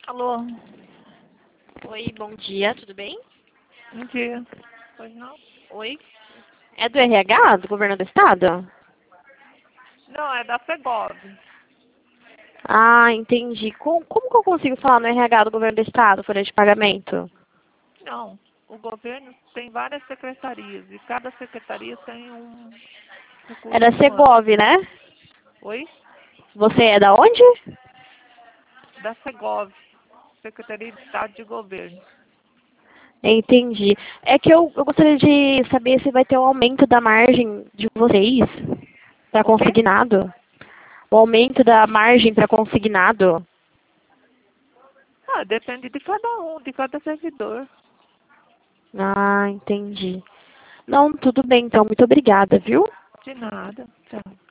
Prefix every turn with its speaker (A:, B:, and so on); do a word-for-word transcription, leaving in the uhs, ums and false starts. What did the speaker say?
A: Alô,
B: Oi, bom dia, tudo bem?
A: bom dia. Pois não?
B: Oi. É do R H, do governo do estado?
A: Não, é da Segov.
B: Ah, entendi. Com- como que eu consigo falar no R H do governo do estado, folha de pagamento?
A: Não, o governo tem várias secretarias e cada secretaria tem um
B: É da
A: recursos humanos.
B: Segov, né?
A: Oi?
B: Você é da onde?
A: Da Segov, Secretaria de Estado de Governo.
B: Entendi. É que eu, eu gostaria de saber se vai ter um aumento da margem de vocês para
A: O quê?
B: consignado. O aumento da margem para consignado.
A: Ah, depende de cada um, de cada servidor.
B: Ah, entendi. Não, tudo bem então. Muito obrigada, viu?
A: De nada. Tchau.